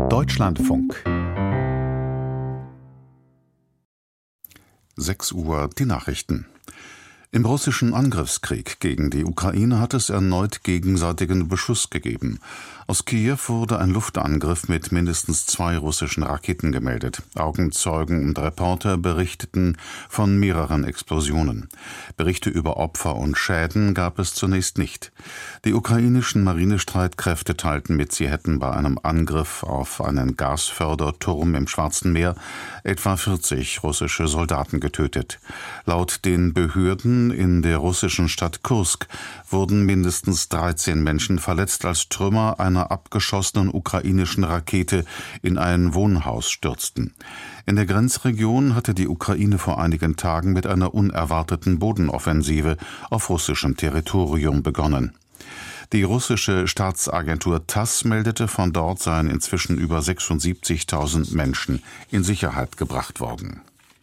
Deutschlandfunk. 6 Uhr die Nachrichten. Im russischen Angriffskrieg gegen die Ukraine hat es erneut gegenseitigen Beschuss gegeben. Aus Kiew wurde ein Luftangriff mit mindestens 2 russischen Raketen gemeldet. Augenzeugen und Reporter berichteten von mehreren Explosionen. Berichte über Opfer und Schäden gab es zunächst nicht. Die ukrainischen Marinestreitkräfte teilten mit, sie hätten bei einem Angriff auf einen Gasförderturm im Schwarzen Meer etwa 40 russische Soldaten getötet. Laut den Behörden in der russischen Stadt Kursk wurden mindestens 13 Menschen verletzt, als Trümmer einer abgeschossenen ukrainischen Rakete in ein Wohnhaus stürzten. In der Grenzregion hatte die Ukraine vor einigen Tagen mit einer unerwarteten Bodenoffensive auf russischem Territorium begonnen. Die russische Staatsagentur TASS meldete, von dort seien inzwischen über 76.000 Menschen in Sicherheit gebracht worden.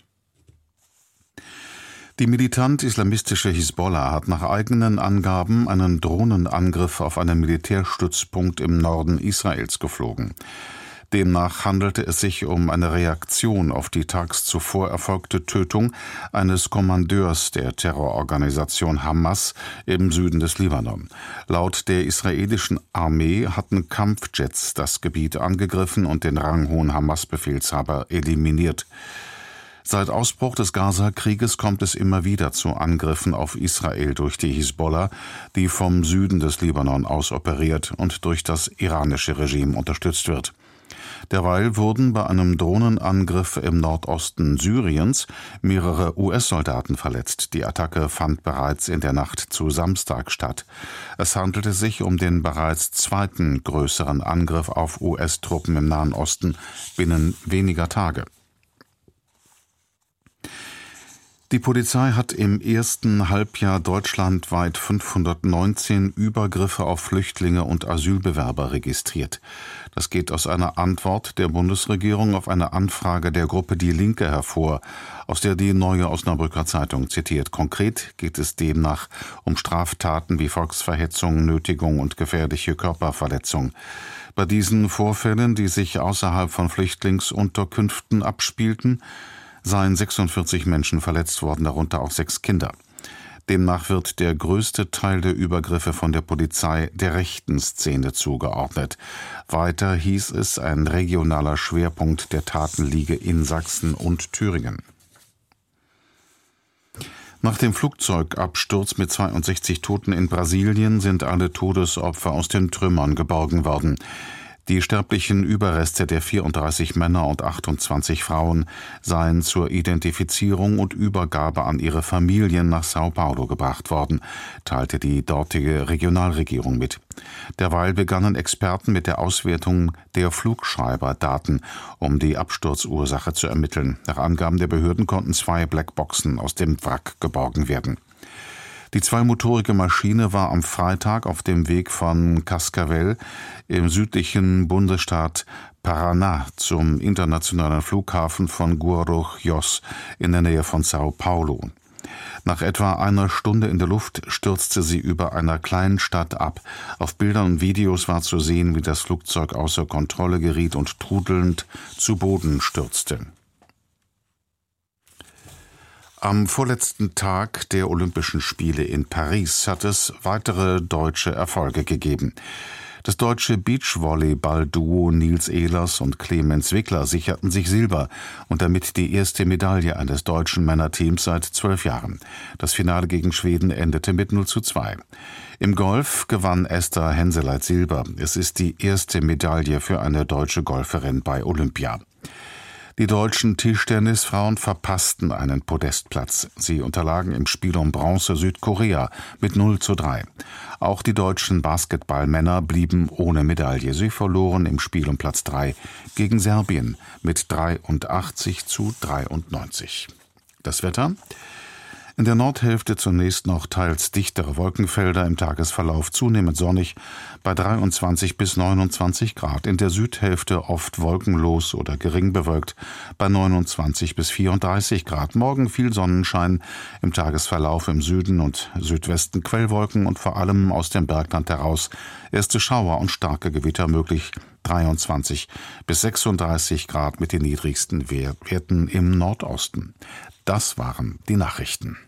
Die militant-islamistische Hisbollah hat nach eigenen Angaben einen Drohnenangriff auf einen Militärstützpunkt im Norden Israels geflogen. Demnach handelte es sich um eine Reaktion auf die tags zuvor erfolgte Tötung eines Kommandeurs der Terrororganisation Hamas im Süden des Libanon. Laut der israelischen Armee hatten Kampfjets das Gebiet angegriffen und den ranghohen Hamas-Befehlshaber eliminiert. Seit Ausbruch des Gaza-Krieges kommt es immer wieder zu Angriffen auf Israel durch die Hisbollah, die vom Süden des Libanon aus operiert und durch das iranische Regime unterstützt wird. Derweil wurden bei einem Drohnenangriff im Nordosten Syriens mehrere US-Soldaten verletzt. Die Attacke fand bereits in der Nacht zu Samstag statt. Es handelte sich um den bereits zweiten größeren Angriff auf US-Truppen im Nahen Osten binnen weniger Tage. Die Polizei hat im ersten Halbjahr deutschlandweit 519 Übergriffe auf Flüchtlinge und Asylbewerber registriert. Das geht aus einer Antwort der Bundesregierung auf eine Anfrage der Gruppe Die Linke hervor, aus der die Neue Osnabrücker Zeitung zitiert. Konkret geht es demnach um Straftaten wie Volksverhetzung, Nötigung und gefährliche Körperverletzung. Bei diesen Vorfällen, die sich außerhalb von Flüchtlingsunterkünften abspielten, seien 46 Menschen verletzt worden, darunter auch 6 Kinder. Demnach wird der größte Teil der Übergriffe von der Polizei der rechten Szene zugeordnet. Weiter hieß es, ein regionaler Schwerpunkt der Taten liege in Sachsen und Thüringen. Nach dem Flugzeugabsturz mit 62 Toten in Brasilien sind alle Todesopfer aus den Trümmern geborgen worden. Die sterblichen Überreste der 34 Männer und 28 Frauen seien zur Identifizierung und Übergabe an ihre Familien nach Sao Paulo gebracht worden, teilte die dortige Regionalregierung mit. Derweil begannen Experten mit der Auswertung der Flugschreiberdaten, um die Absturzursache zu ermitteln. Nach Angaben der Behörden konnten 2 Blackboxen aus dem Wrack geborgen werden. Die zweimotorige Maschine war am Freitag auf dem Weg von Cascavel im südlichen Bundesstaat Paraná zum internationalen Flughafen von Guarulhos in der Nähe von Sao Paulo. Nach etwa einer Stunde in der Luft stürzte sie über einer kleinen Stadt ab. Auf Bildern und Videos war zu sehen, wie das Flugzeug außer Kontrolle geriet und trudelnd zu Boden stürzte. Am vorletzten Tag der Olympischen Spiele in Paris hat es weitere deutsche Erfolge gegeben. Das deutsche Beachvolleyball-Duo Nils Ehlers und Clemens Wickler sicherten sich Silber und damit die erste Medaille eines deutschen Männerteams seit 12 Jahren. Das Finale gegen Schweden endete mit 0:2. Im Golf gewann Esther Henseleit Silber. Es ist die erste Medaille für eine deutsche Golferin bei Olympia. Die deutschen Tischtennisfrauen verpassten einen Podestplatz. Sie unterlagen im Spiel um Bronze Südkorea mit 0:3. Auch die deutschen Basketballmänner blieben ohne Medaille. Sie verloren im Spiel um Platz 3 gegen Serbien mit 83:93. Das Wetter: In der Nordhälfte zunächst noch teils dichtere Wolkenfelder, im Tagesverlauf zunehmend sonnig bei 23 bis 29 Grad. In der Südhälfte oft wolkenlos oder gering bewölkt bei 29 bis 34 Grad. Morgen viel Sonnenschein, im Tagesverlauf im Süden und Südwesten Quellwolken und vor allem aus dem Bergland heraus erste Schauer und starke Gewitter möglich. 23 bis 36 Grad mit den niedrigsten Werten im Nordosten. Das waren die Nachrichten.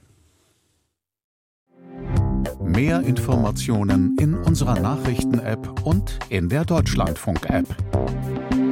Mehr Informationen in unserer Nachrichten-App und in der Deutschlandfunk-App.